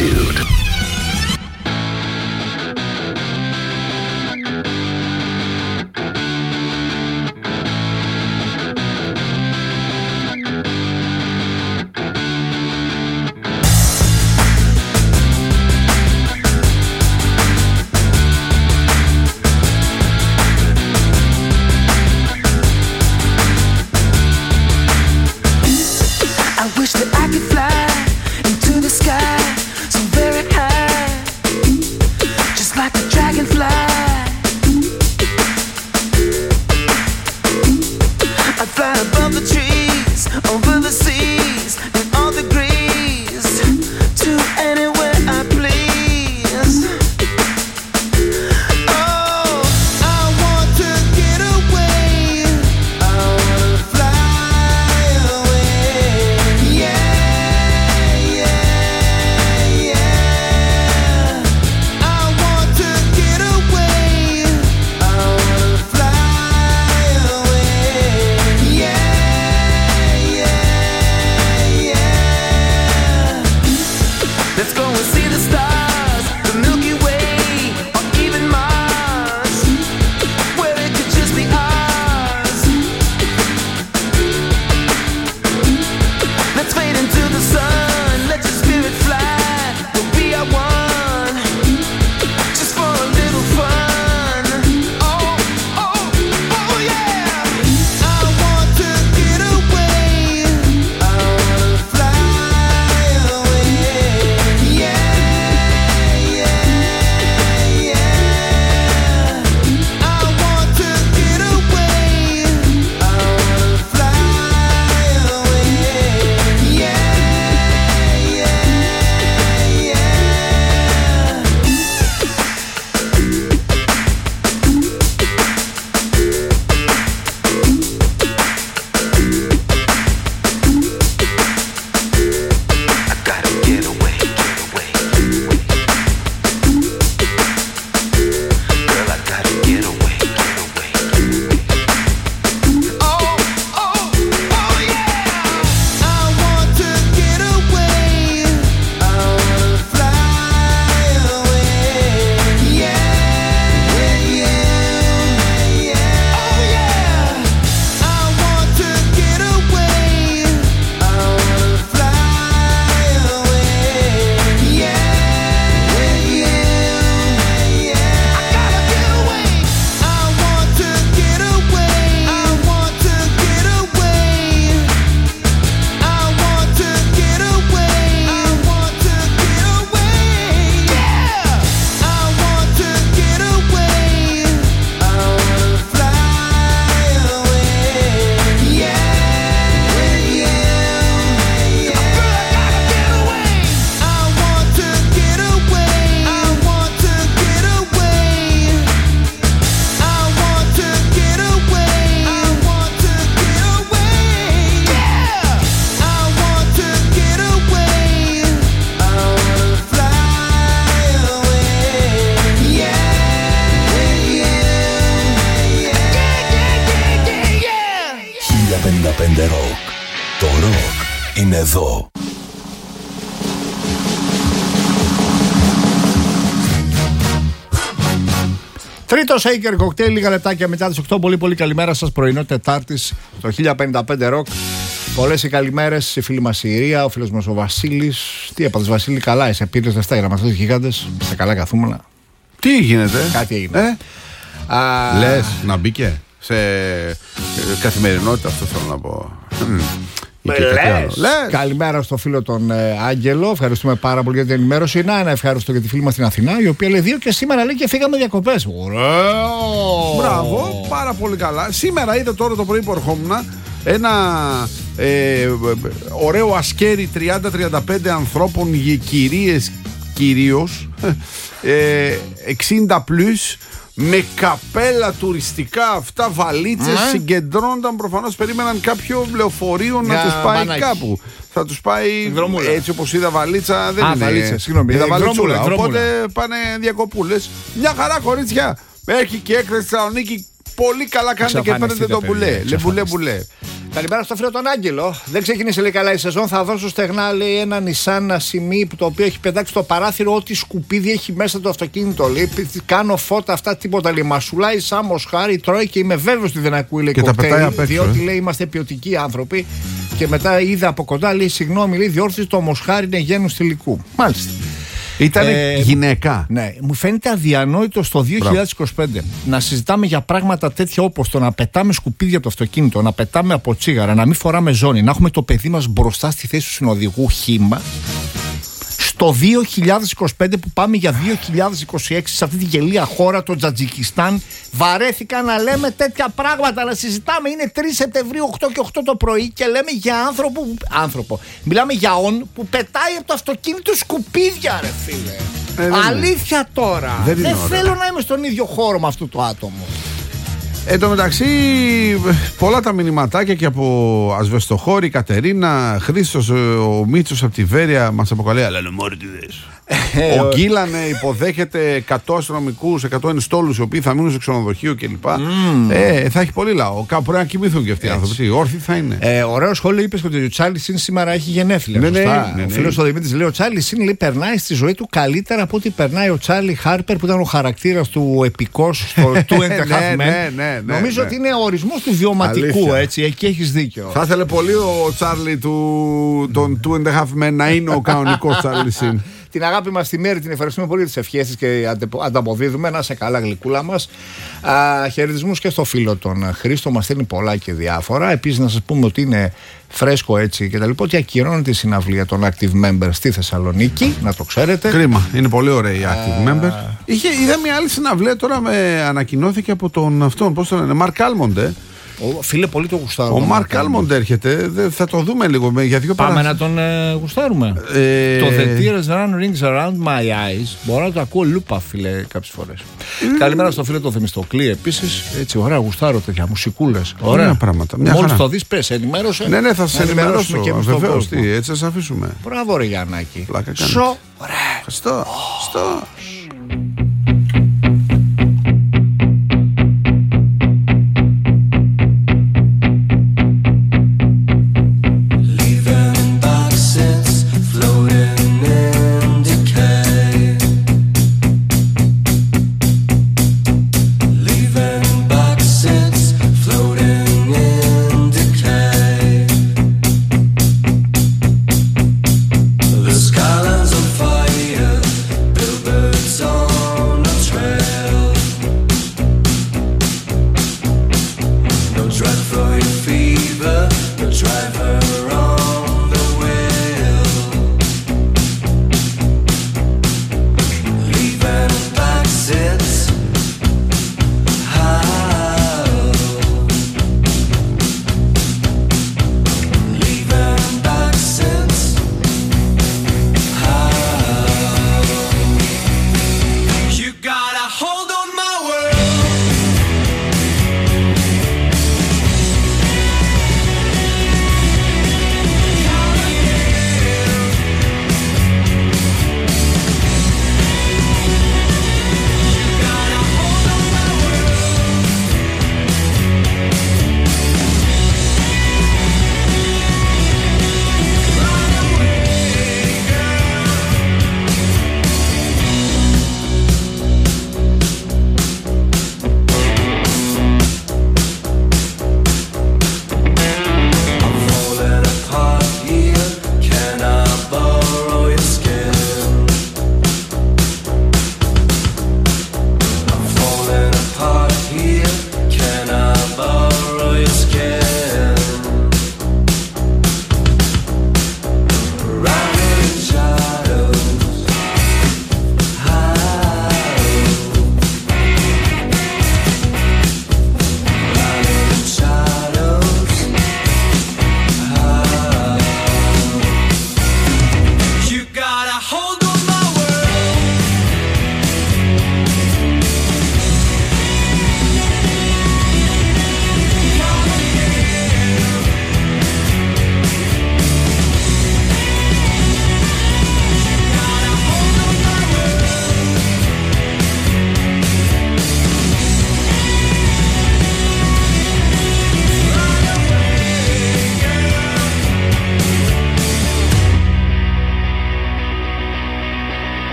attitude. Το ροκ είναι εδώ. Τρίτο Shaker Cocktail, λίγα λεπτάκια μετά τις 8. Πολύ πολύ καλημέρα σας. Πρωινό Τετάρτης το 1055 ροκ. Πολλές οι καλημέρες. Η φίλη μας η Ιρία, ο φίλος μας ο Βασίλης. Τι έπαθες Βασίλη, καλά είσαι? Πήρες λεφτά για να μας δώσεις γιγάντες? Στα καλά καθούμενα. Τι γίνεται? Κάτι έγινε. Λες να μπήκε σε καθημερινότητα, αυτό θέλω να πω. Λες. Καλημέρα στο φίλο τον Άγγελο. Ευχαριστούμε πάρα πολύ για την ενημέρωση. Ένα ευχαριστώ για τη φίλη μας στην Αθηνά, η οποία λέει 2 και σήμερα λέει και φύγαμε διακοπές. Ωραίο! Μπράβο, πάρα πολύ καλά. Σήμερα είδα τώρα το πρωί που ερχόμουν ένα ωραίο ασκέρι 30-35 ανθρώπων, κυρίες κυρίως, 60 πλούς, με καπέλα τουριστικά, αυτά βαλίτσες, συγκεντρώνονταν. Προφανώς περίμεναν κάποιο λεωφορείο να τους πάει κάπου. Θα τους πάει έτσι όπως είδα βαλίτσα. Δεν είναι βαλίτσα, συγγνώμη. Είδα βαλίτσουλα. Οπότε πάνε διακοπούλες. Μια χαρά κορίτσια. Έχει και έκρηση στη Θεσσαλονίκη. Πολύ καλά κάνετε και παίρνετε το μπουλέ. Λεμπουλέ μπουλέ. Καλημέρα στο φίλο τον Άγγελο. Δεν ξεκίνησε λέει καλά η σεζόν. Θα δώσω στεγνά λέει ένα Nissan Asimi το οποίο έχει πετάξει στο παράθυρο ό,τι σκουπίδι έχει μέσα το αυτοκίνητο. Λέει κάνω φώτα αυτά τίποτα. Λέει μασουλάει σαν μοσχάρι, τρώει και είμαι βέβαιος ότι δεν ακούει λέει κοκτέιλ. Διότι λέει είμαστε ποιοτικοί άνθρωποι. Και μετά είδα από κοντά λέει συγγνώμη, λέει διόρθωση το μοσχάρι είναι γένους θηλυκού. Μάλιστα. Ήταν γυναίκα. Ναι, μου φαίνεται αδιανόητο στο 2025 να συζητάμε για πράγματα τέτοια όπως το να πετάμε σκουπίδια από το αυτοκίνητο, να πετάμε από τσίγαρα, να μην φοράμε ζώνη, να έχουμε το παιδί μας μπροστά στη θέση του συνοδηγού χύμα. Στο 2025 που πάμε για 2026 σε αυτή τη γελία χώρα, το Τζατζικιστάν, βαρέθηκα να λέμε τέτοια πράγματα, να συζητάμε. Είναι 3 Σεπτεμβρίου 8 και 8 το πρωί και λέμε για άνθρωπο. Μιλάμε για που πετάει από το αυτοκίνητο σκουπίδια, ρε φίλε. Αλήθεια τώρα. Δεν θέλω να είμαι στον ίδιο χώρο με αυτό το άτομο. Εν τω μεταξύ, πολλά τα μηνυματάκια και από Ασβεστοχώρη, Κατερίνα, Χρήστος, ο Μίτσος από τη Βέρεια μας αποκαλεί. Αλλά λεμόρτιδες. Ο Γκίλαν υποδέχεται 100 αστυνομικούς, 100 ενστόλους οι οποίοι θα μείνουν σε ξενοδοχείο κλπ. Θα έχει πολύ λαό. Κάπου πρέπει να κοιμηθούν και αυτοί οι άνθρωποι. Όρθιοι θα είναι. Ωραίο σχόλιο είπες ότι ο Τσάρλι Σιν σήμερα έχει γενέθλια. Ναι. Ο φίλος ο Δημήτρης λέει: ο Τσάρλι Σιν λέει, περνάει στη ζωή του καλύτερα από ό,τι περνάει ο Τσάρλι Χάρπερ που ήταν ο χαρακτήρας του επικός στο Two and a Half Men. Νομίζω ότι είναι ο ορισμός του βιωματικού. Έτσι, εκεί έχεις δίκιο. Θα ήθελε πολύ ο Τσάρλι των Two and a Half Men να είναι ο κανονικός Τσάρλι Σιν. Την αγάπη μας στη Μέρη την ευχαριστούμε πολύ τις ευχές της και ανταποδίδουμε. Να σε καλά γλυκούλα μας. Χαιρετισμούς και στο φίλο τον Χρήστο, μας στέλνει πολλά και διάφορα. Επίσης να σας πούμε ότι είναι φρέσκο έτσι και τα λοιπά, ότι ακυρώνεται η συναυλία των Active Members στη Θεσσαλονίκη, να το ξέρετε. Κρίμα, είναι πολύ ωραία η Active Members. Είδα μια άλλη συναυλία τώρα, ανακοινώθηκε από τον αυτόν, πώς το λένε, Mark Almond. Φίλε, πολύ το γουστάρω. Ο Μαρκ Άλμοντ έρχεται. Θα το δούμε λίγο για δύο Πάμε να τον γουστάρουμε. Το The Tears Run Rings Around My Eyes. Μπορώ να το ακούω λούπα, φίλε, κάποιες φορές. Καλημέρα στο φίλο το Θεμιστοκλή επίσης. Έτσι, ωραία, γουστάρω τέτοια μουσικούλες. Ωραία πράγματα. Μόλις το δεις, πες, ενημέρωσε. Ναι, θα σε ενημερώσουμε και εμείς. Βεβαίως, έτσι θα σε αφήσουμε. Μπράβο, ρε Γιαννάκη. Ευχαριστώ. Skylines on fire, billboards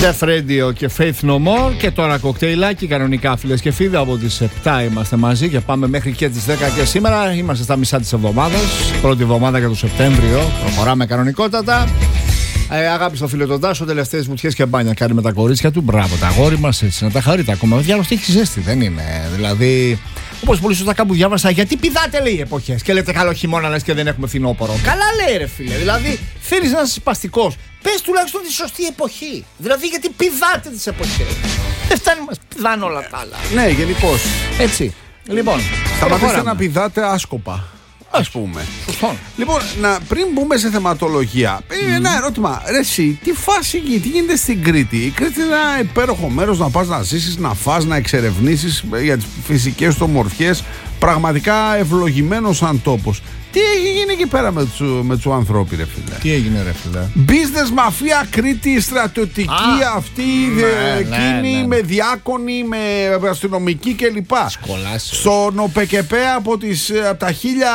Def Radio και Faith No More. Και τώρα κοκτέιλάκι κανονικά, φίλες και φίλοι. Από τις 7 είμαστε μαζί και πάμε μέχρι και τις 10. Και σήμερα είμαστε στα μισά της εβδομάδας. Πρώτη εβδομάδα για το Σεπτέμβριο. Προχωράμε κανονικότατα. Αγάπη στο φίλο τον Τάσο, τελευταίες βουτιές και μπάνια κάνει με τα κορίτσια του. Μπράβο, τα αγόρι μας, έτσι να τα χαρείτε ακόμα. Διάλογο έχει ζέστη, δεν είναι. Δηλαδή, όπως πολύ σωστά κάπου διάβασα, γιατί πηδάτε λέει εποχές και λέτε καλό χειμώνα λες και δεν έχουμε φθινόπωρο. Καλά λέει ρε φίλε, δηλαδή θέλεις να είσαι σπαστικός. Πες τουλάχιστον τη σωστή εποχή. Δηλαδή γιατί πηδάτε τις εποχές. Δεν φτάνει μας πηδάνε όλα τα άλλα. Ναι, γενικώς. Έτσι. Λοιπόν, σταματήστε να πηδάτε άσκοπα. Ας πούμε. Λοιπόν, πριν μπούμε σε θεματολογία, ένα ερώτημα. Ρε εσύ, τι φάση τι γίνεται στην Κρήτη? Η Κρήτη είναι ένα υπέροχο μέρος να πας να ζήσεις, να φας, να εξερευνήσεις για τις φυσικές του ομορφιές. Πραγματικά ευλογημένος σαν τόπος. Τι έχει γίνει εκεί πέρα με τους ανθρώπους, ρε φίλε? Τι έγινε, ρε φίλε? Business μαφία Κρήτη, στρατιωτική αυτή, εκείνη με διάκονοι, με αστυνομική κλπ. Στον ΟΠΚΠ από τα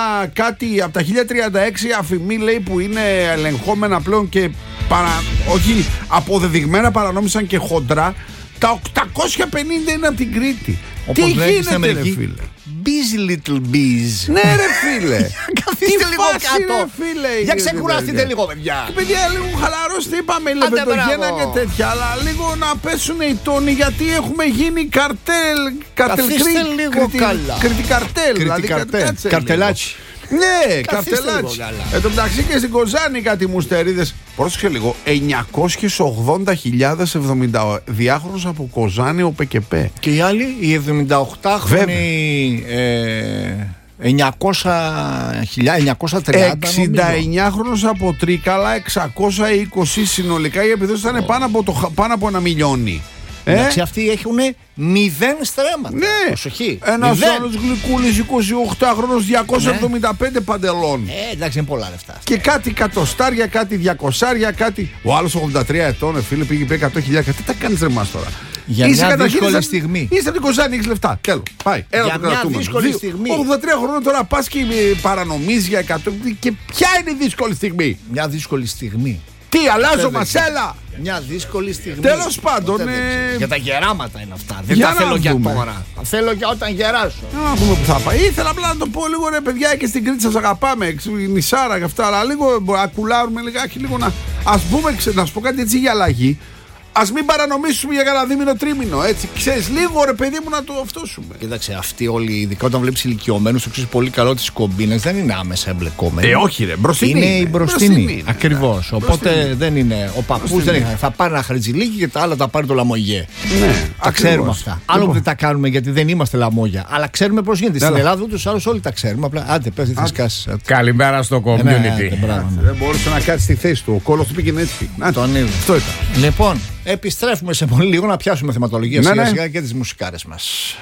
1036 αφημί λέει που είναι ελεγχόμενα πλέον και όχι αποδεδειγμένα, παρανόμησαν και χοντρά. Τα 850 είναι από την Κρήτη. Τι γίνεται, ρε φίλε? Busy little bees. Ναι ρε φίλε. Καθίστε λίγο κάτω. Για ξεκουραστείτε λίγο παιδιά. Παιδιά λίγο χαλαρώστε. Είπαμε λεβεντογένα και τέτοια. Αλλά λίγο να πέσουν οι τόνοι. Γιατί έχουμε γίνει καρτέλ. Καθίστε λίγο καλά. Κριτικαρτέλ. Καρτελάτσι. Ναι, καρτελάτσι. Εν τω μεταξύ και στην Κοζάνη κάτι μουστερίδες. Πρόσεχε λίγο. 980.070 διάχρονους από Κοζάνη ο ΠΚΠ. Και οι άλλοι, οι 78χρονοι 930. 69χρονος από Τρίκαλα, 620 συνολικά. Η επιδόση ήταν πάνω από 1 μιλιόνι. Εντάξει, αυτοί έχουν 0 στρέμματα. Ναι. Προσοχή. Ένας άλλος γλυκούλης 28χρονος 275 παντελών. Εντάξει, είναι πολλά λεφτά. Και κάτι κατοστάρια, κάτι 200, κάτι. Ο άλλος 83 ετών, φίλε, πήγε 100.000. Τι τα κάνεις ρε μας τώρα? Για μια δύσκολη στιγμή. Είσαι από την Κοζάνη, έχεις λεφτά. Τέλος. Πάει. Για μια δύσκολη στιγμή. 83 χρόνων τώρα πας και παρανομείς για 100. Και ποια είναι η δύσκολη στιγμή? Μια δύσκολη στιγμή. Τι, αλλάζω μασέλα! Μια δύσκολη στιγμή. Τέλος πάντων. Για τα γεράματα είναι αυτά. Δεν τα θέλω για τώρα. Τα θέλω για όταν γεράσω. Να πούμε που θα πάει. Ήθελα απλά να το πω λίγο ρε παιδιά, και στην Κρήτη σας αγαπάμε. Νησάρα και αυτά. Αλλά λίγο ακουλάρουμε λιγάκι. Λίγο ας πούμε, να σου πω κάτι έτσι για αλλαγή. Ας μην παρανομήσουμε για κανένα δίμηνο τρίμηνο. Έτσι, ξέρεις, λίγο ρε παιδί μου να το αυτόσουμε. Κοίταξε, αυτοί όλοι, ειδικά όταν βλέπεις ηλικιωμένους, το ξέρεις πολύ καλό τις κομπίνες, δεν είναι άμεσα εμπλεκόμενοι. Όχι, ρε, μπροστινή. Είναι η μπροστινή. Ακριβώς. Οπότε δεν είναι. Ο παππούς δεν είναι. Θα πάρει ένα χρετζιλίκι και τα άλλα τα πάρει το λαμογέ. Ναι, τα ξέρουμε αυτά. Άλλο που δεν τα κάνουμε γιατί δεν είμαστε λαμόγια. Αλλά ξέρουμε πώς γίνεται. Στην Ελλάδα ούτως άλλως όλοι τα ξέρουμε. Απλά άντε, πες τι θα σκάσεις. Καλημέρα στο community. Δεν μπορούσε να κάτσει στη θέση του. Ο κόλος του πήγαινε έτσι. Τον είδε. Αυτό ήταν. Λοιπόν. Επιστρέφουμε σε πολύ λίγο να πιάσουμε θεματολογία σιγά σιγά και τις μουσικάρες μας.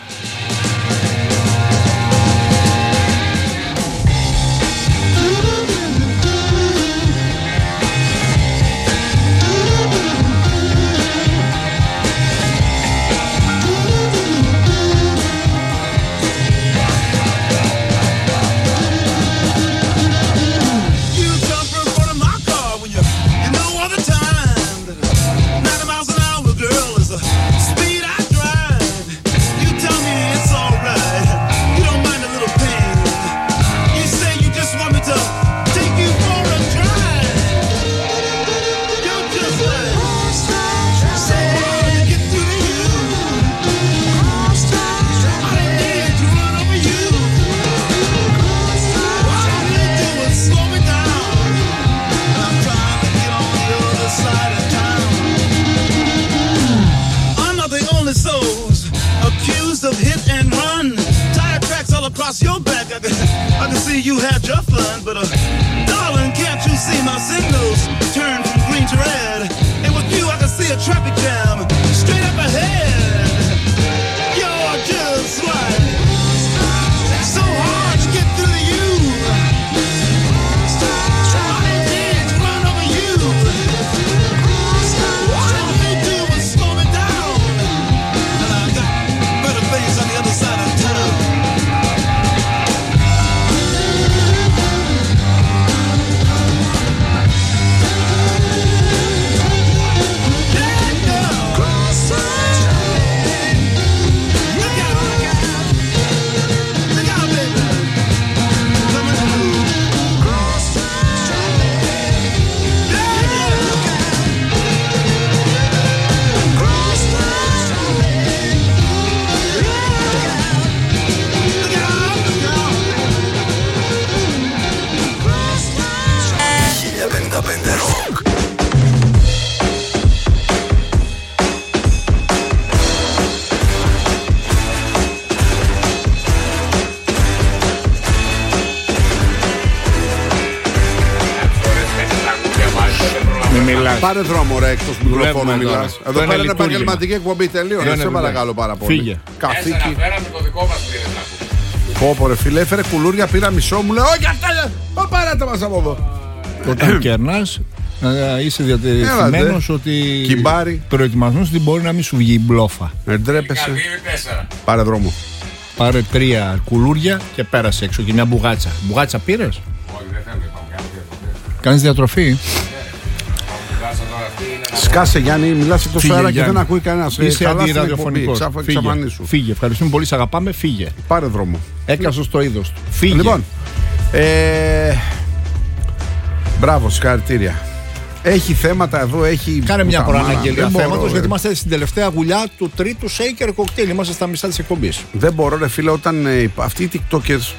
Μιλάς. Πάρε δρόμο, ρε, εκτός μικροφώνου μιλάς. Εδώ πέρα είναι επαγγελματική εκπομπή, τελείω. Σε παρακαλώ πάρα πολύ. Φύγε. Καθήκη. Φέραμε το δικό μας πήρε να πούμε. Πω ρε φίλε, έφερε κουλούρια, πήρα μισό, μου λέει όχι αυτά, πάρατε μας από εδώ. Όταν κερνάς, είσαι διατεθειμένος ότι προετοιμασμένος ότι μπορεί να μην σου βγει η μπλόφα. Ντρέπεσαι. Πάρε δρόμο. Πάρε 3 κουλούρια και πέρασε έξω και μια μπουγάτσα. Μπουγάτσα πήρες? Όχι, δεν θέλω να κάνεις διατροφή? Σκάσε Γιάννη, μιλάς τόσο αέρα και δεν ακούει κανένας. Είσαι αντιραδιοφωνικός. Φύγε. Ευχαριστούμε πολύ, σ' αγαπάμε, φύγε. Πάρε δρόμο. Έκασες το είδος του. Φύγε. Λοιπόν, μπράβο, συγχαρητήρια. Έχει θέματα εδώ, έχει. Κάνε μια προαναγγελία θέματος, γιατί είμαστε στην τελευταία γουλιά του τρίτου shaker cocktail. Είμαστε στα μισά της εκπομπής. Δεν μπορώ, ρε φίλε, όταν αυτοί οι TikTokers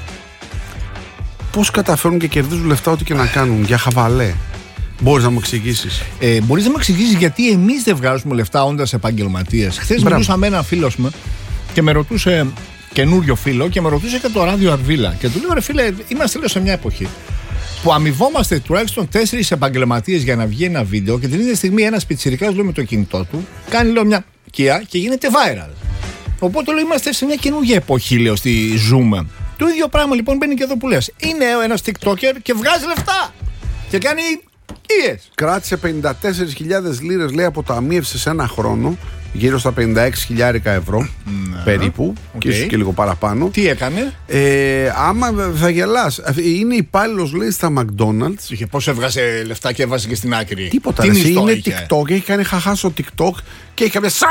πώς καταφέρουν και κερδίζουν λεφτά ό,τι και να κάνουν για χαβαλέ. Μπορείς να μου εξηγήσεις? Μπορείς να μου εξηγήσεις γιατί εμείς δεν βγάζουμε λεφτά όντας επαγγελματίες? Χθες μιλούσα με έναν φίλο μου και με ρωτούσε, καινούριο φίλο, και με ρωτούσε και το ράδιο Αρβίλα. Και του λέω, ρε φίλε, είμαστε λέω σε μια εποχή που αμοιβόμαστε τουλάχιστον 4 επαγγελματίες για να βγει ένα βίντεο, και την ίδια στιγμή ένας πιτσιρικάς λέω με το κινητό του κάνει λέω μια κία και γίνεται viral. Οπότε λέω είμαστε σε μια καινούργια εποχή, λέω στη Zoom. Το ίδιο πράγμα λοιπόν μπαίνει και εδώ που λες. Είναι ένας TikToker και βγάζει λεφτά και κάνει κίες. Κράτησε 54.000 λίρες, λέει, αποταμίευσε σε ένα χρόνο, γύρω στα 56.000 ευρώ περίπου, και ίσως και λίγο παραπάνω. Τι έκανε? Άμα θα γελάς, είναι υπάλληλος, λέει, στα McDonald's. Και πώς έβγαζε λεφτά και έβαζε και στην άκρη? Τίποτα. Είναι TikTok, έχει κάνει χαχά στο TikTok και έχει κάποια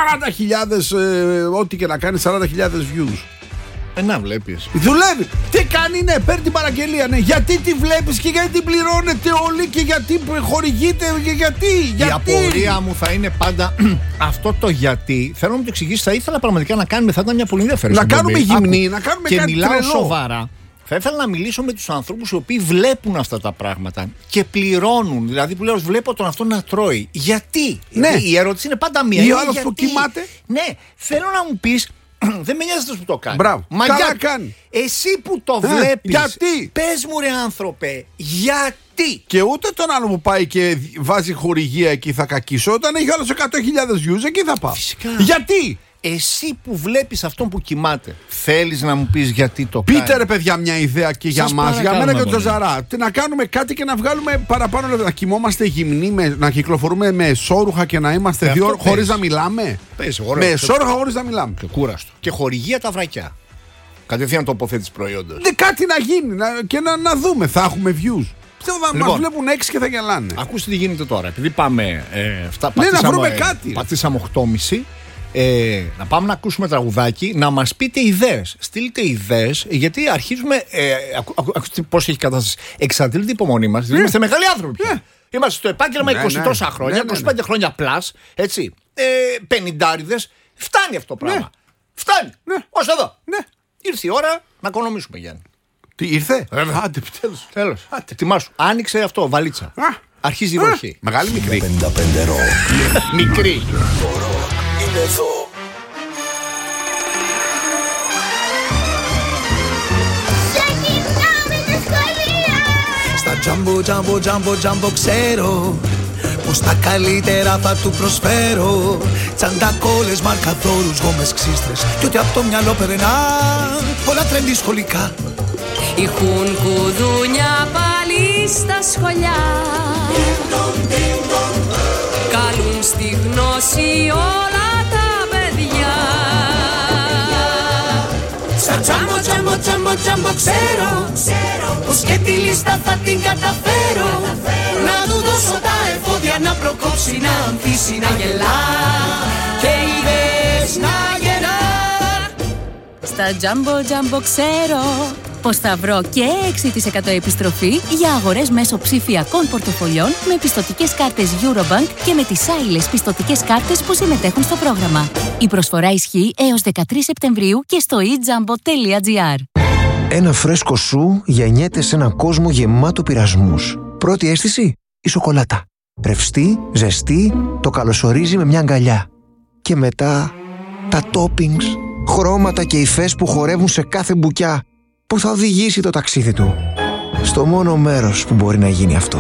40.000, ό,τι και να κάνει, 40.000 views. Να βλέπεις. Δουλεύει. Τι κάνει, ναι, παίρνει την παραγγελία, ναι. Γιατί τη βλέπεις και γιατί την πληρώνετε όλοι και γιατί χορηγείτε και γιατί. Η απορία μου θα είναι πάντα αυτό το γιατί. Θέλω να μου το εξηγήσεις. Θα ήθελα πραγματικά να κάνουμε, θα ήταν μια πολύ ενδιαφέρουσα. Να κάνουμε γυμνή, να κάνουμε κάτι τρελό. Και μιλάω σοβαρά. Θα ήθελα να μιλήσω με τους ανθρώπους οι οποίοι βλέπουν αυτά τα πράγματα και πληρώνουν. Δηλαδή που λέω, βλέπω τον αυτό να τρώει. Γιατί? Ναι. Η ερώτηση είναι πάντα μία. Ή ο άλλος που κοιμάται. Ναι, θέλω να μου πεις. Δεν με νοιάζει που το κάνει. Μπράβο. Καλά κάνει. Εσύ που το βλέπεις. Γιατί? Πες μου, ρε άνθρωπε, γιατί? Και ούτε τον άλλο που πάει και βάζει χορηγία εκεί θα κακίσω. Όταν έχει άλλος 100.000 views, εκεί θα πάω. Φυσικά. Γιατί? Εσύ που βλέπεις αυτόν που κοιμάται, θέλεις να μου πεις γιατί το κάνει? Πείτε ρε παιδιά μια ιδέα και για μας, για μένα και τον Τζαζαρά. Να κάνουμε κάτι και να βγάλουμε παραπάνω λεφτά. Να κοιμόμαστε γυμνοί, να κυκλοφορούμε με εσώρουχα και να είμαστε 2 ώρες χωρίς να μιλάμε. Με εσώρουχα χωρίς να μιλάμε. Και κούραστο. Και χορηγία τα βρακιά. Κατευθείαν τοποθέτηση προϊόντος. Κάτι να γίνει και να δούμε. Θα έχουμε views. Μας βλέπουν 6 και θα γελάνε. Ακούστε τι γίνεται τώρα. Επειδή πάμε. Να βρούμε κάτι. Πατήσαμε 8.30. Να πάμε να ακούσουμε τραγουδάκι, να μας πείτε ιδέες. Στείλτε ιδέες, γιατί αρχίζουμε. Ακούστε πώς έχει κατάσταση. Εξαντλείται η υπομονή μας. Είμαστε μεγάλοι άνθρωποι. Είμαστε στο επάγγελμα 20 τόσα χρόνια, 25 χρόνια πλάς. Έτσι. 50άριδες. Φτάνει αυτό το πράγμα. Φτάνει. Ως εδώ. Ήρθε η ώρα να οικονομήσουμε, Γιάννη. Τι ήρθε? Άντε, τέλος. Ετοιμάσου. Άνοιξε αυτό, βαλίτσα. Αρχίζει η βροχή. Μεγάλη, μικρή. 55 ρο. Μικρή. Είναι εδώ. Στα τζάμπο ξέρω πως τα καλύτερα θα του προσφέρω. Τσαντακόλες, μαρκαδόρους, γόμες, ξύστρες κι ό,τι απ' το μυαλό περνά. Πολλά τρέντι σχολικά. Έχουν κουδούνια πάλι στα σχολιά. Καλούν στη γνώση όλα τα παιδιά. Στα τζάμπο ξέρω πως και τη λίστα θα την καταφέρω. Να του δώσω τα εφόδια να προκόψει, να ανθίσει, να γελά και είδες να γελά. Στα τζάμπο ξέρω πως θα βρω και 6% επιστροφή για αγορές μέσω ψηφιακών πορτοφολιών με πιστωτικές κάρτες Eurobank και με τις άειλες πιστωτικές κάρτες που συμμετέχουν στο πρόγραμμα. Η προσφορά ισχύει έως 13 Σεπτεμβρίου και στο ejambo.gr. Ένα φρέσκο σου γεννιέται σε έναν κόσμο γεμάτο πειρασμούς. Πρώτη αίσθηση, η σοκολάτα. Ρευστή, ζεστή, το καλωσορίζει με μια αγκαλιά. Και μετά τα toppings, χρώματα και υφές που χορεύουν σε κάθε μπουκιά, που θα οδηγήσει το ταξίδι του στο μόνο μέρος που μπορεί να γίνει αυτό.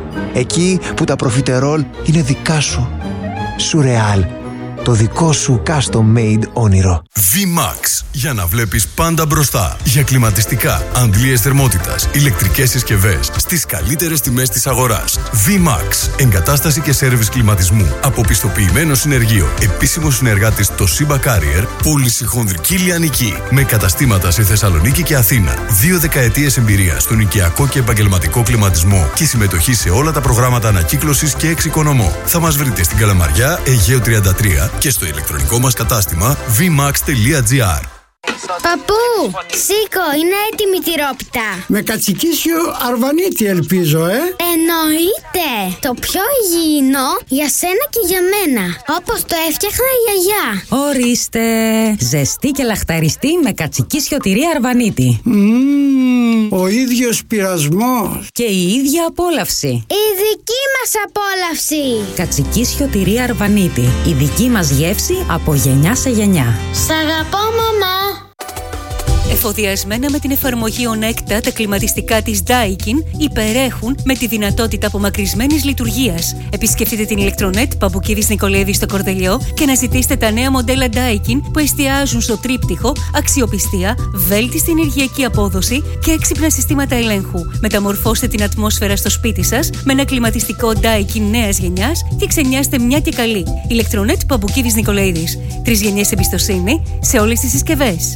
Εκεί που τα προφιτερόλ είναι δικά σου. Σουρεάλ. Το δικό σου custom made όνειρο. VMAX. Για να βλέπεις πάντα μπροστά. Για κλιματιστικά, αντλίες θερμότητας, ηλεκτρικές συσκευές στις καλύτερες τιμές της αγοράς. VMAX. Εγκατάσταση και σέρβις κλιματισμού από πιστοποιημένο συνεργείο. Επίσημο συνεργάτης το Simba Carrier. Πώληση χονδρική λιανική. Με καταστήματα σε Θεσσαλονίκη και Αθήνα. 2 δεκαετίες εμπειρία στον οικιακό και επαγγελματικό κλιματισμό και συμμετοχή σε όλα τα προγράμματα ανακύκλωσης και εξοικονομώ. Θα μας βρείτε στην Καλαμαριά, Αιγαίο 33 και στο ηλεκτρονικό μας κατάστημα vmax.gr. Παππού, σήκω, είναι έτοιμη η τυρόπιτα. Με κατσικίσιο αρβανίτη ελπίζω, Εννοείται. Το πιο υγιεινό για σένα και για μένα. Όπως το έφτιαχνα η γιαγιά. Ορίστε. Ζεστή και λαχταριστή με κατσικίσιο τυρί αρβανίτη. Ο ίδιος πειρασμός. Και η ίδια απόλαυση. Η δική μας απόλαυση. Κατσικίσιο τυρί αρβανίτη. Η δική μας γεύση από γενιά σε γενιά. Σ' αγαπώ, μαμά. Εφοδιασμένα με την εφαρμογή Onecta, τα κλιματιστικά της Daikin υπερέχουν με τη δυνατότητα απομακρυσμένης λειτουργίας. Επισκεφτείτε την ηλεκτρονέτ Παμπουκίδης Νικολαίδη στο Κορδελιό και να ζητήσετε τα νέα μοντέλα Daikin που εστιάζουν στο τρίπτυχο, αξιοπιστία, βέλτιστη ενεργειακή απόδοση και έξυπνα συστήματα ελέγχου. Μεταμορφώστε την ατμόσφαιρα στο σπίτι σας με ένα κλιματιστικό Daikin νέας γενιάς και ξενιάστε μια και καλή. Ηλεκτρονέτ Παμπουκίδης Νικολαίδης. 3 γενιές εμπιστοσύνη σε όλες τις συσκευές.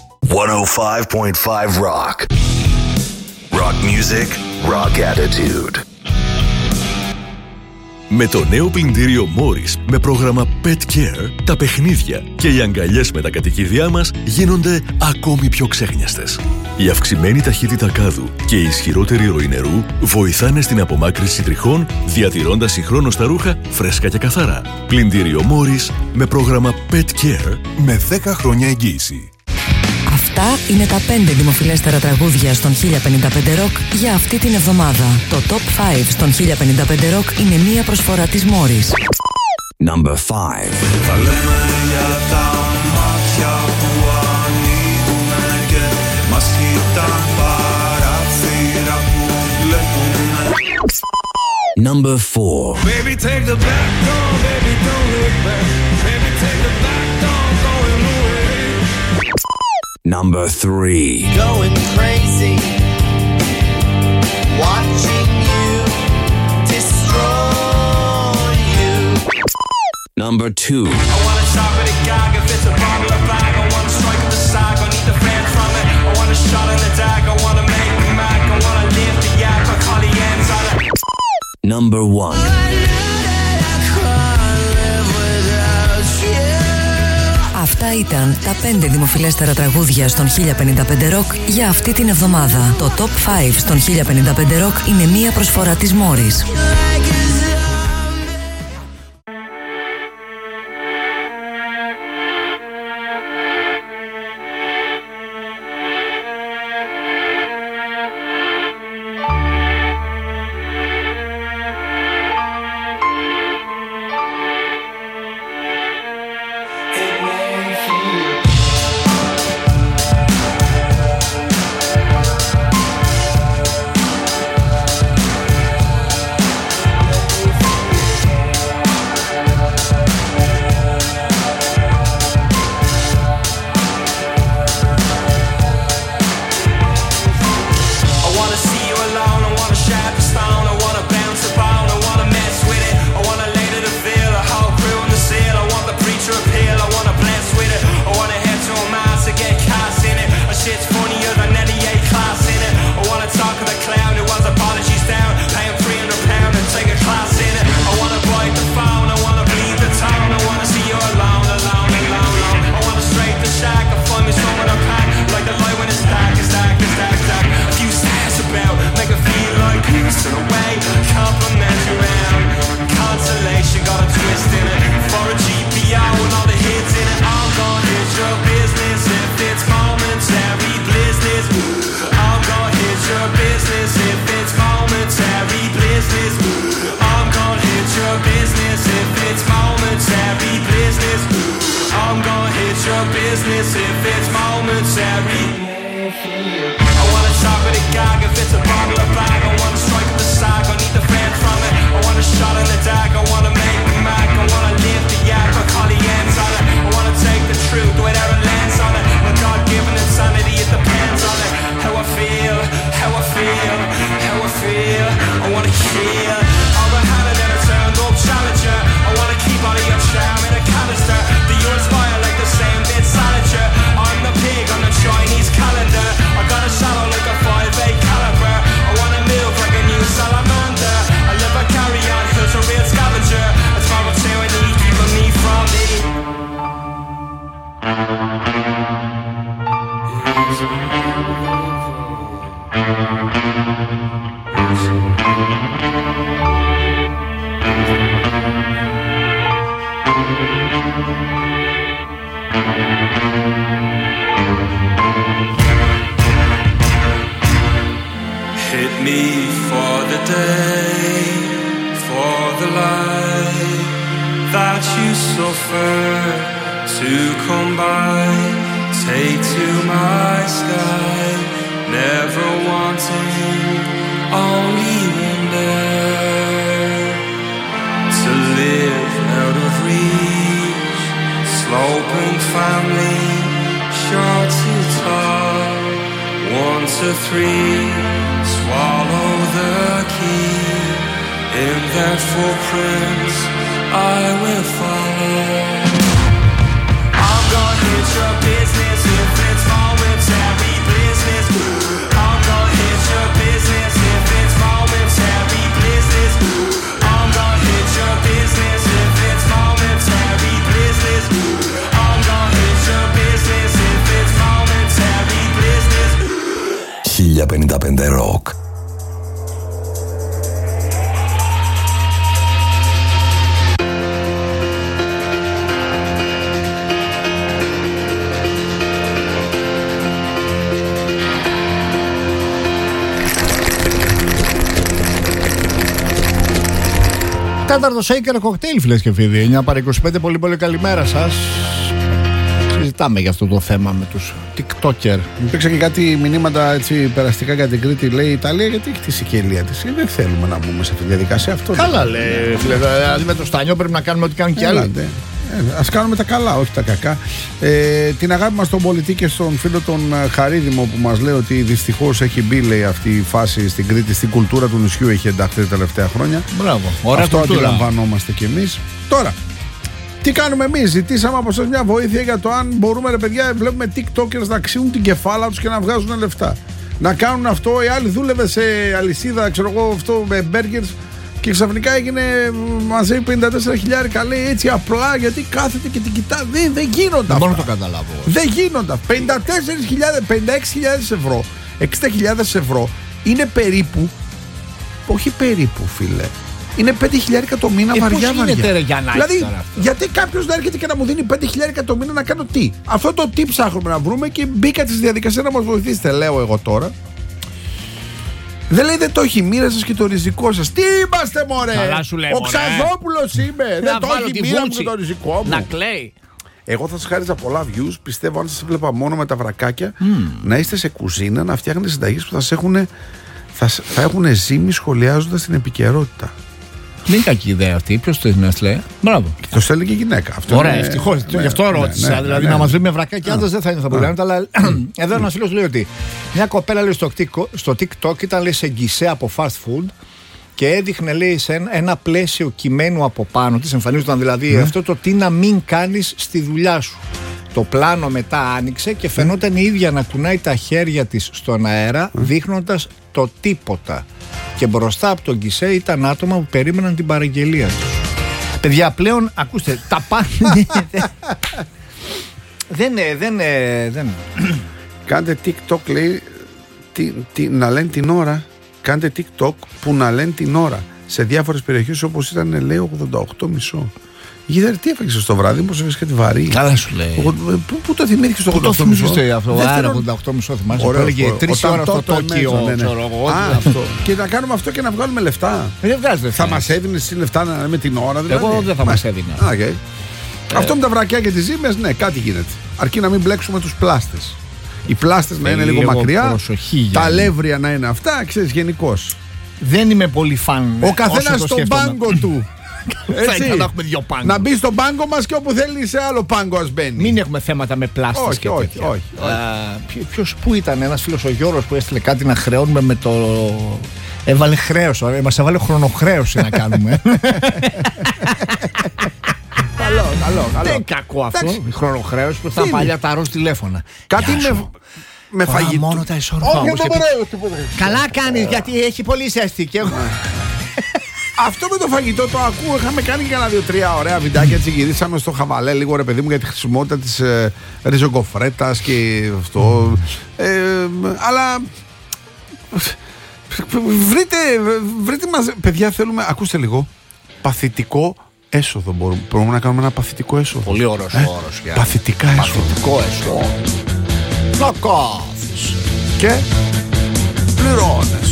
105.5 Rock. Rock music, rock attitude. Με το νέο πλυντήριο Morris με πρόγραμμα Pet Care, τα παιχνίδια και οι αγκαλιές με τα κατοικίδια μας γίνονται ακόμη πιο ξέχνιαστες. Η αυξημένη ταχύτητα κάδου και η ισχυρότερη ροή νερού βοηθάνε στην απομάκρυνση τριχών, διατηρώντας συγχρόνως τα ρούχα φρέσκα και καθαρά. Πλυντήριο Morris με πρόγραμμα Pet Care με 10 χρόνια εγγύηση. Αυτά είναι τα 5 δημοφιλέστερα τραγούδια στον 1055 Rock για αυτή την εβδομάδα. Το Top 5 στον 1055 Rock είναι μία προσφορά της Morris. Number 5. Θα λέμε για τα μάτια που ανοίγουνε και μας κοιτάν παράθυρα που βλέπουνε. Number 4. Baby take the back door, baby don't look back. Baby take the back door, going away. Number 3. Going crazy, watching you destroy you. Number 2. I wanna chop at a gag if it's a bottle of bag. I wanna strike at the sag, I need the fan from it. I want a shot in the dag, I wanna make me mad. I wanna live the yak, I call the ends on it. Number 1. Αυτά ήταν τα 5 δημοφιλέστερα τραγούδια στον 1055 Rock για αυτή την εβδομάδα. Το Top 5 στον 1055 Rock είναι μία προσφορά της Morris. I wanna chop at a gag if it's a bottle of bag. I wanna strike at the sag, I need the fan from Hit me for the day, for the light that you suffer to come by. Take to my sky, never wanting, only wonder to live out of reach. Sloping family, short to tall, 1 to 3. Swallow the key, in their footprints I will follow. I'm gonna hit your business if it's momentary business. I'm gonna hit your business if it's momentary business. I'm gonna hit your business if it's momentary business. I'm gonna hit your business if it's momentary business. 1055 Rock. Τέταρτο Shaker Cocktail, φίλες και φίλοι. 9 παρά 25, πολύ πολύ καλημέρα σας. Συζητάμε για αυτό το θέμα με τους TikToker. Υπήρξε και κάτι μηνύματα έτσι περαστικά για την Κρήτη. Λέει η Ιταλία γιατί έχει τη σικελία της. Δεν θέλουμε να μπούμε σε αυτή τη διαδικασία. Αυτό καλά λέει, φίλε. Δηλαδή με το στάνιο πρέπει να κάνουμε ό,τι κάνουν και άλλοι. Ας κάνουμε τα καλά, όχι τα κακά. Την αγάπη μας στον πολιτή και στον φίλο τον Χαρίδημο που μας λέει ότι δυστυχώς έχει μπει, λέει, αυτή η φάση στην Κρήτη, στην κουλτούρα του νησιού έχει ενταχθεί τα τελευταία χρόνια. Μπράβο, ωραία. Αυτό κουλτούρα. αντιλαμβανόμαστε κι εμείς. Τώρα, τι κάνουμε εμείς? Ζητήσαμε από εσάς μια βοήθεια για το αν μπορούμε, ρε παιδιά, βλέπουμε TikTokers να ξύουν την κεφάλα τους και να βγάζουν λεφτά. Να κάνουν αυτό, οι άλλοι δούλευε σε αλυσίδα, ξέρω εγώ, αυτό με burgers. Και ξαφνικά έγινε μαζί 54.000, λέει έτσι απλά γιατί κάθεται και την κοιτά. Δεν γίνονται αυτά. Δεν μπορώ να το καταλάβω. Δεν γίνονται. 54.000, 56.000 ευρώ, 60.000 ευρώ είναι περίπου. Όχι περίπου, φίλε. Είναι 5.000 το μήνα βαριά. Πώς γίνεται, ρε, για να δηλαδή, γιατί κάποιος να έρχεται και να μου δίνει 5.000 το μήνα να κάνω τι? Αυτό το τι ψάχνουμε να βρούμε και μπήκα στη διαδικασία να μας βοηθήσετε, λέω εγώ τώρα. Δεν λέει δεν το έχει μοίρα σας και το ριζικό σας. Τι είμαστε, μωρέ! Καλά σου λέει, ο Ξαδόπουλος είμαι! Δεν το έχει μοίρα μου και το ριζικό μου. Να κλαίει. Εγώ θα σας χάριζα πολλά views. Πιστεύω αν σας έβλεπα μόνο με τα βρακάκια να είστε σε κουζίνα, να φτιάχνετε συνταγές που θα έχουν ζύμη σχολιάζοντας την επικαιρότητα. Δεν είναι κακή ιδέα αυτή. Ποιος το λέει? Μπράβο. Και το στέλνει και η γυναίκα. Αυτό ωραία, είναι... ευτυχώς. Γι' αυτό ρώτησα. Δηλαδή να μας βρει με βρακάκι άντρας δεν θα είναι στα προβλήματα. Αλλά εδώ ένας φίλος λέει ότι μια κοπέλα λέει στο TikTok ήταν, λέει, σε γκισέ από fast food και έδειχνε, λέει, σε ένα πλαίσιο κειμένου από πάνω της. Εμφανίζονταν δηλαδή αυτό το τι να μην κάνεις στη δουλειά σου. Το πλάνο μετά άνοιξε και φαινόταν η ίδια να κουνάει τα χέρια της στον αέρα, δείχνοντας το τίποτα. Και μπροστά από τον γκισέ ήταν άτομα που περίμεναν την παραγγελία τους. Παιδιά, πλέον, ακούστε, τα πάντα. Δεν. Κάντε TikTok, λέει, να λένε την ώρα. Κάντε TikTok που να λένε την ώρα. Σε διάφορες περιοχές όπως ήταν, λέει, 88,5. Γίδερ, τι έφαγες το βράδυ, πώς έφαγες κάτι βαρύ? Καλά σου λέει. Πού το θυμήθηκες το 88,5? Πού το θυμήθηκες αυτό? Άρα 88,5 θυμάσαι. Που έλεγε 3 ώρα στο Τόκιο. Αυτό. Και να κάνουμε αυτό και να βγάλουμε λεφτά. Δεν βγάζετε. Θα μας έδινες εσύ λεφτά να λέμε την ώρα, δηλαδή? Εγώ δεν θα μας έδινα. Αυτό με τα βρακιά και τις ζύμες, ναι, κάτι γίνεται. Αρκεί να μην μπλέξουμε τους πλάστες. Οι πλάστες να είναι λίγο μακριά. Τα αλεύρια να είναι αυτά, ξέρεις, γενικώς. Δεν είμαι πολύ φαν. Ο καθένας στον πάγκο του. Έτσι, να έχουμε δύο πάγκο. Να μπει στον πάγκο μας και όπου θέλει σε άλλο πάγκο ας μπαίνει. Μην έχουμε θέματα με πλάστες και τέτοια. Όχι. Ποιος, πού ήταν ένας φίλος, ο Γιώργος, που έστειλε κάτι να χρεώνουμε με το... Έβαλε χρέος, μας έβαλε χρονοχρέωση να κάνουμε. Καλό. Δεν κακό αυτό, η χρονοχρέωση που ήταν παλιά τα ροζ τηλέφωνα. Κάτι με φαγητό. Μόνο τα ισορροπά. Όχι, δεν μπορώ. Καλά κάνεις, γιατί έχει πολύ ζέστη και εγώ. Αυτό με το φαγητό το ακούω. Είχαμε κάνει και ένα 2-3 ωραία βιντεάκια. Έτσι γυρίσαμε στο χαβαλέ λίγο, ρε παιδί μου, για τη χρησιμότητα της ριζογκοφρέτας και αυτό. Αλλά βρείτε μας, παιδιά, θέλουμε, ακούστε λίγο, παθητικό έσοδο. Μπορούμε να κάνουμε ένα παθητικό έσοδο. Πολύ ωραίος ο όρος. Παθητικά έσοδο. Παθητικό έσοδο. Να κάθεις και πληρώνεις.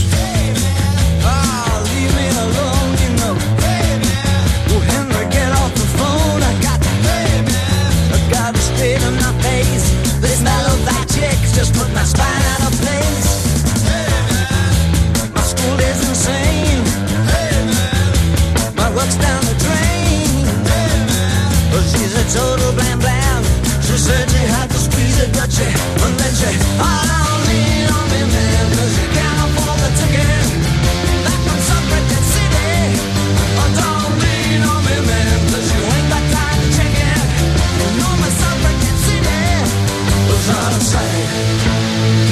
Just put my spine out of place. My school is insane. My work's down the drain. But she's a total blam blam. She said she had to squeeze it, but she, and then she, oh, don't lean on me, man, 'cause you can't afford the ticket. Back from Suffragette City. Oh, don't lean on me, man, 'cause you ain't got time to check it. You know my Suffragette City was out of sight.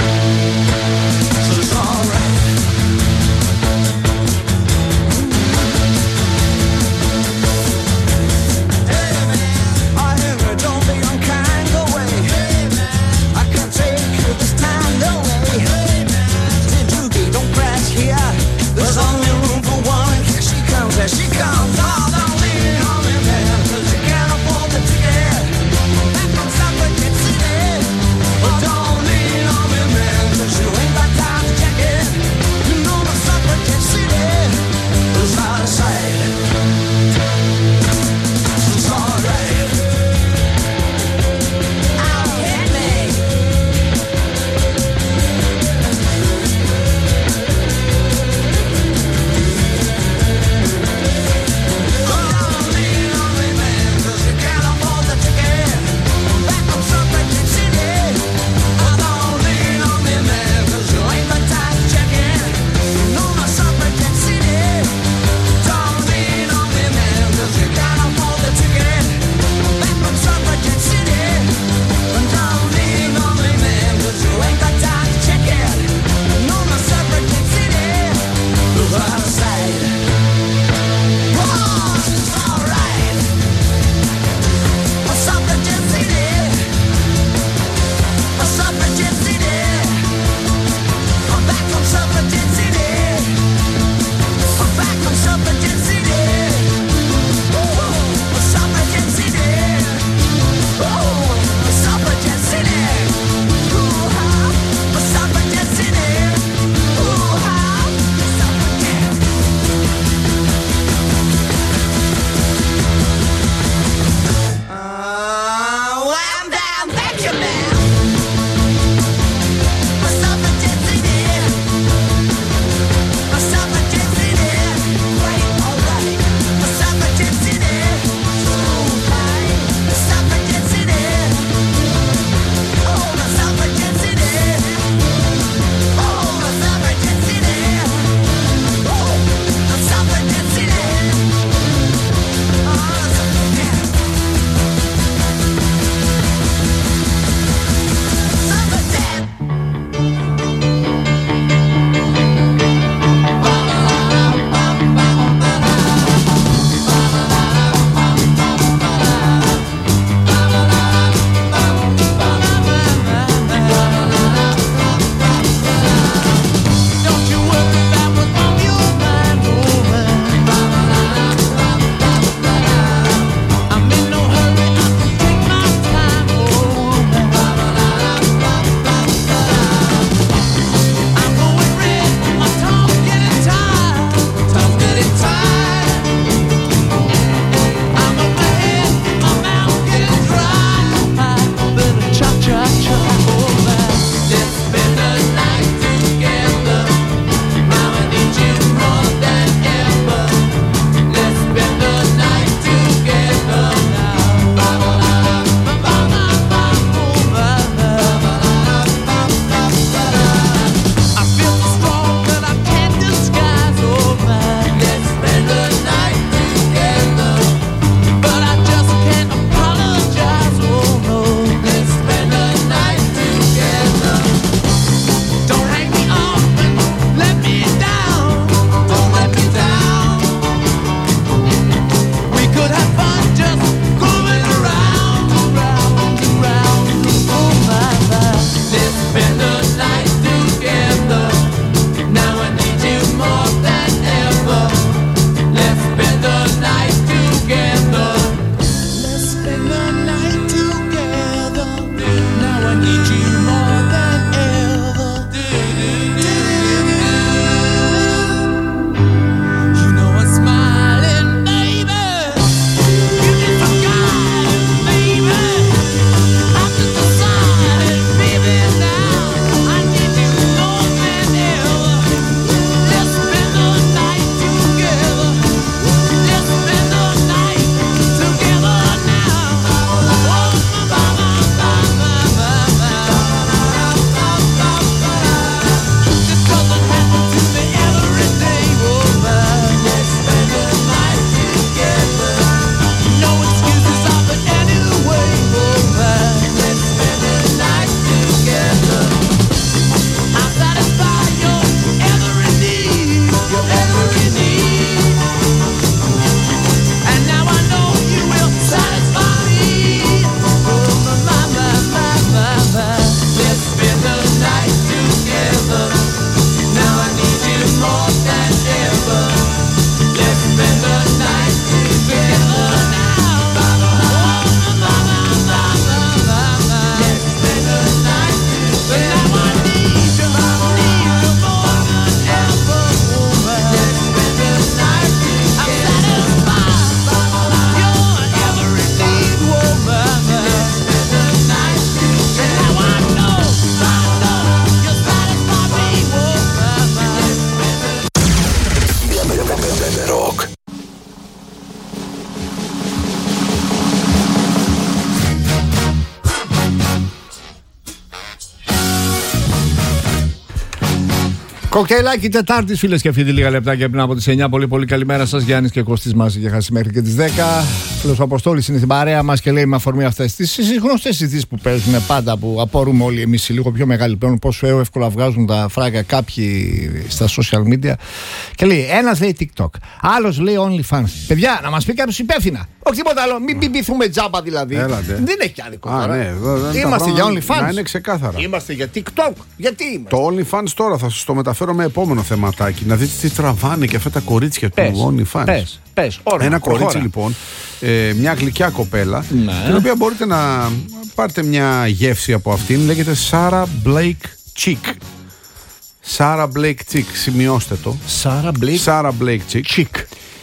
Κοκτέιλάκι Τετάρτης, φίλες και φίλοι, λίγα λεπτάκια πριν από τις 9. Πολύ πολύ καλημέρα σας. Γιάννης και Κωστής μαζί και χάσει μέχρι και τις 10. Φίλος ο Αποστόλης είναι στην παρέα μας και λέει με αφορμή αυτές τις γνωστές συζητήσεις που παίζουν πάντα, που απορούμε όλοι εμείς οι λίγο πιο μεγάλοι πλέον, πόσο εύκολα βγάζουν τα φράγκα κάποιοι στα social media. Και λέει, ένας λέει TikTok, άλλος λέει OnlyFans. Παιδιά, να μας πει κάποιος υπεύθυνα. Όχι τίποτα άλλο, μην πειθούμε τζάμπα δηλαδή. Δεν έχει άδικο τώρα. Ναι, είμαστε για OnlyFans. Να είναι ξεκάθαρα. Είμαστε για TikTok. Γιατί είμαστε? Το OnlyFans τώρα θα σας το μεταφέρω με επόμενο θεματάκι. Να δείτε τι τραβάνε και αυτά τα κορίτσια του OnlyFans. Πες. Ωραία, ένα κορίτσι λοιπόν, μια γλυκιά κοπέλα, την οποία μπορείτε να πάρετε μια γεύση από αυτήν. Λέγεται Sarah Blake Chick. Sarah Blake Chick, σημειώστε το. Sarah Blake Chick.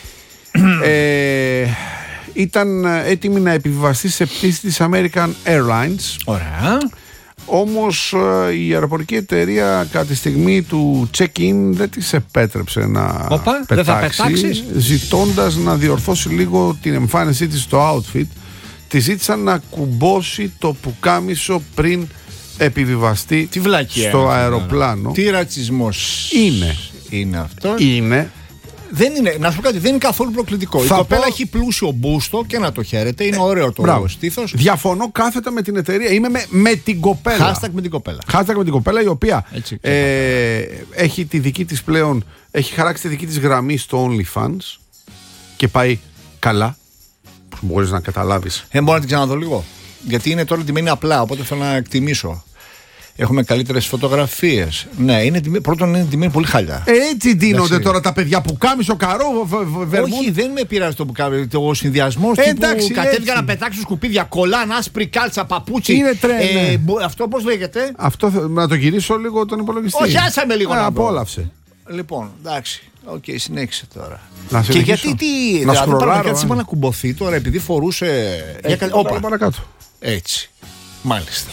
Ήταν έτοιμη να επιβιβαστεί σε πτήση της American Airlines. Ωραία. Όμως η αεροπορική εταιρεία κατά τη στιγμή του check-in δεν της επέτρεψε να πετάξει, ζητώντας να διορθώσει λίγο την εμφάνισή της στο outfit. Της ζήτησαν να κουμπώσει το πουκάμισο πριν επιβιβαστεί στο αεροπλάνο. Τι ρατσισμός είναι αυτό? Δεν είναι, να σου πω κάτι, δεν είναι καθόλου προκλητικό. Η κοπέλα έχει πλούσιο μπούστο και να το χαίρετε. Είναι ωραίο το στήθος. Διαφωνώ κάθετα με την εταιρεία. Είμαι με την κοπέλα. Hashtag με την κοπέλα. Hashtag με την κοπέλα, η οποία έχει τη δική της πλέον, έχει χαράξει τη δική της γραμμή στο OnlyFans και πάει καλά. Μπορείς να καταλάβεις. Μπορώ να την ξαναδώ λίγο. Γιατί είναι τώρα τιμένη απλά, οπότε θέλω να εκτιμήσω. Έχουμε καλύτερες φωτογραφίες. Ναι, πρώτον είναι τιμένη πολύ χάλια. Έτσι δίνονται τώρα τα παιδιά που κάμισο καρό, βερμούν. Όχι, δεν με πειράζει το που κάμισο. Ο συνδυασμός τύπου κατέβηκαν να πετάξουν σκουπίδια, κολλάν, άσπρη κάλτσα, παπούτσι. Είναι τρέλα. Αυτό πώς λέγεται? Αυτό να το γυρίσω λίγο τον υπολογιστή. Όχι, άσαμε λίγο να απόλαυσε. Λοιπόν, εντάξει. Οκ, συνέχισε τώρα. Και γιατί δηλαδή πραγματικά να κουμπωθεί τώρα επειδή φορούσε. Όπα, παρακάτω. Έτσι. Μάλιστα.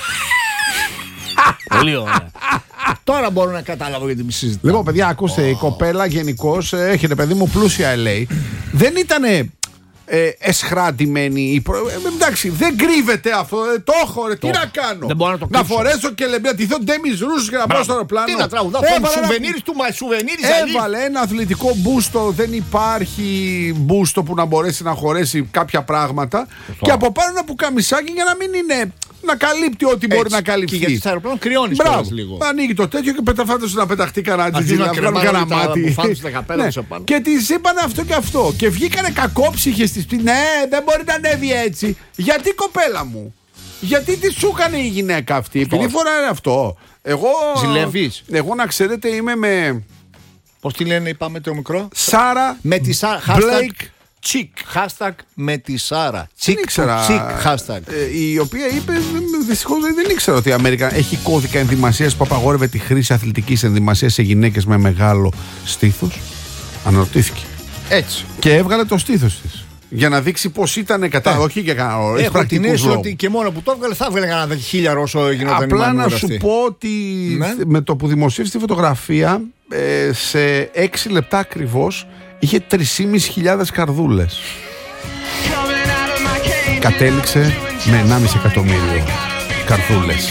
Πολύ ωραία. Τώρα μπορώ να καταλάβω γιατί μη συζητάω. Λοιπόν, παιδιά, ακούστε, η κοπέλα γενικώς έχετε, παιδί μου, πλούσια LA. Δεν ήτανε εσχράτημένη. Εντάξει, δεν κρύβεται αυτό. Το έχω, ρε. Τι να κάνω? Να φορέσω και λεμπιατηθώ ντέμις ρούσους και να πάω στο αεροπλάνο. Τι να τραγουδάω? Σουβενίρις του σουβενίρις. Έβαλε ένα αθλητικό μπούστο. Δεν υπάρχει μπούστο που να μπορέσει να χωρέσει κάποια πράγματα. Και από πάνω ένα πουκαμισάκι για να μην είναι. Να καλύπτει ό,τι μπορεί να καλυφθεί. Και γιατί στο αεροπλάνο κρυώνει λίγο. Ανοίγει το τέτοιο και πεταφάτωσε να πεταχτεί κανένα μάτι. Και τη είπανε αυτό και αυτό. Και βγήκανε κακόψυχες τη. Ναι, δεν μπορεί να ανέβει έτσι. Γιατί, κοπέλα μου? Γιατί τη σου έκανε η γυναίκα αυτή? Επειδή φοράει αυτό. Ζηλεύεις? Εγώ, να ξέρετε, είμαι με. Πώς τη λένε, είπαμε το μικρό? Σάρα με τη Σάρα. Blake Chick. Hashtag με τη Σάρα. Δεν ήξερα. Hashtag. Η οποία είπε, δυστυχώς δεν ήξερα ότι η Αμερική έχει κώδικα ενδυμασίας που απαγόρευε τη χρήση αθλητικής ενδυμασίας σε γυναίκες με μεγάλο στήθος. Αναρωτήθηκε. Έτσι. Και έβγαλε το στήθος της. Για να δείξει πως ήταν κατά. Όχι για κανένα. Έχω την αίσθηση ότι και μόνο που το έβγαλε θα έβγαλε κανένα 10.000 όσο γινόταν. Απλά να σου πω ότι με το που δημοσίευσε τη φωτογραφία σε 6 λεπτά ακριβώς είχε 3.500 καρδούλες. Κατέληξε με 1,5 εκατομμύριο καρδούλες.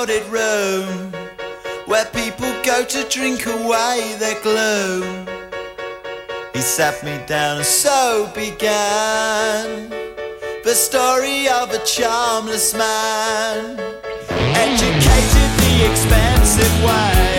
crowded room where people go to drink away their gloom. He sat me down and so began the story of a charmless man, educated the expensive way.